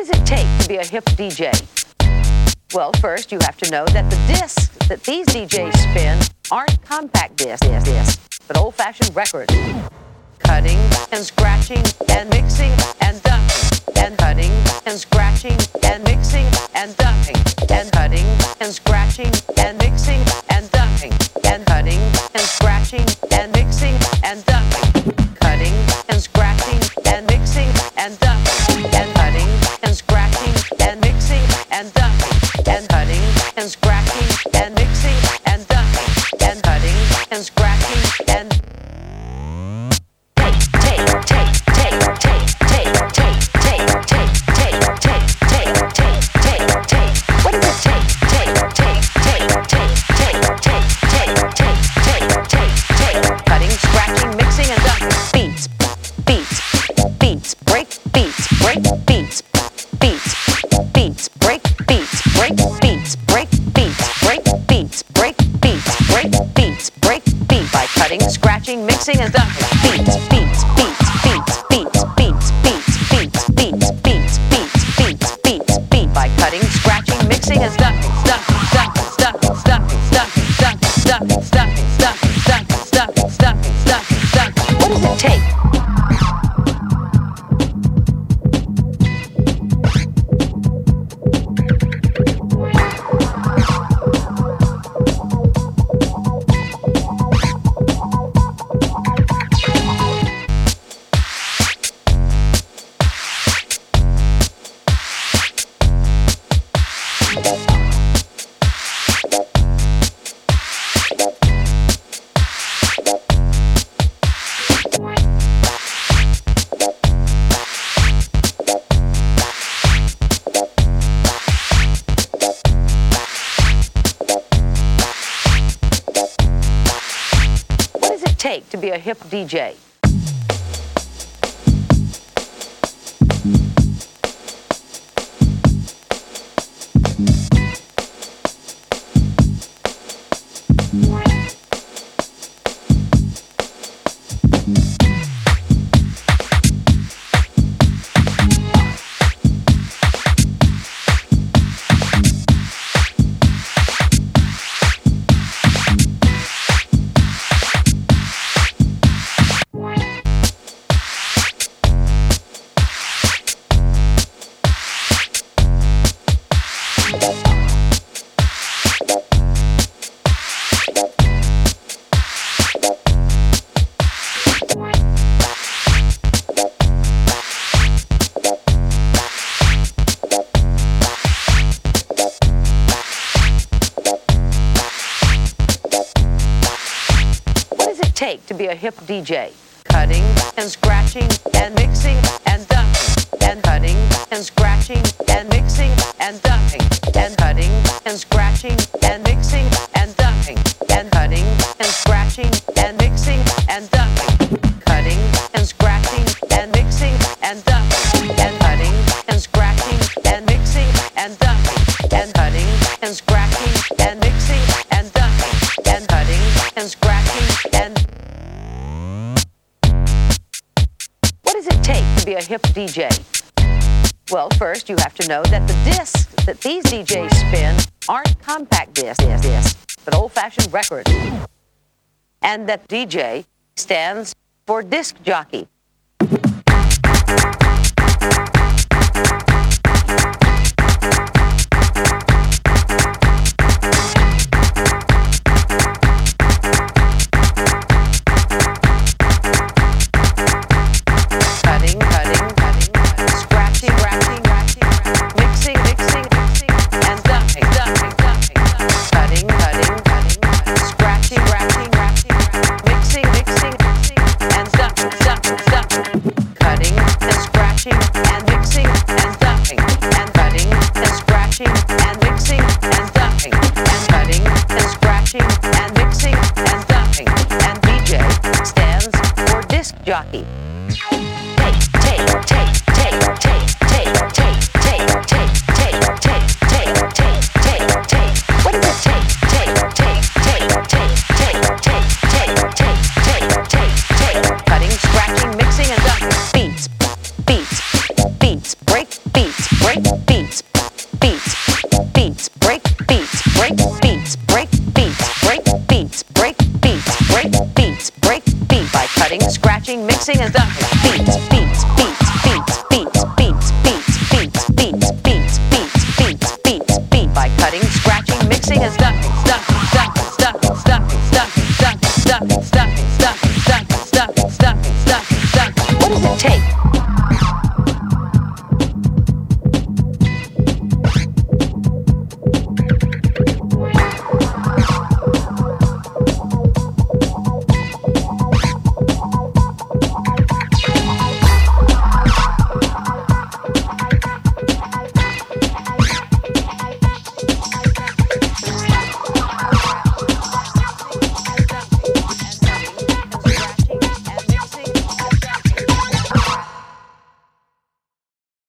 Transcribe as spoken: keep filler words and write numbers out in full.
does it take to be a hip D J? Well, first you have to know that the discs that these D Js spin aren't compact discs, discs, but old-fashioned records. Cutting and scratching and mixing and dumping, and cutting and scratching and mixing and dumping, and cutting and scratching and mixing and dumping, and cutting and scratching and mixing and dumping, cutting and scratching and mixing and dumping, and cutting and scratching and mixing and dumping, and cutting and scratching and mixing and dumping, and cutting and scratching and scratching, mixing, and dumping. Beats, beats, beats, beats, beats, beats, beats, beats, beats, beats, beats, beats, beats, beats. By cutting, scratching, mixing, and dumping, dumping, dumping, dumping, dumping, dumping, dumping, dumping, dumping, dumping, dumping, dumping, dumping, dumping, dumping. What does it take? Take to be a hip D J? Take to be a hip D J? Cutting and scratching and mixing and dumping, and cutting and scratching and mixing and dumping, and cutting and scratching and mixing and dumping, and cutting and scratching and mixing and dumping, cutting and scratching and mixing and dumping, and cutting and scratching and mixing and dumping, and cutting and scratching and mixing and dumping, and cutting and scratching and what does it take to be a hip D J? Well, first you have to know that the discs that these D Js spin aren't compact discs, discs, but old-fashioned records. And that D J stands for disc jockey. Mixing,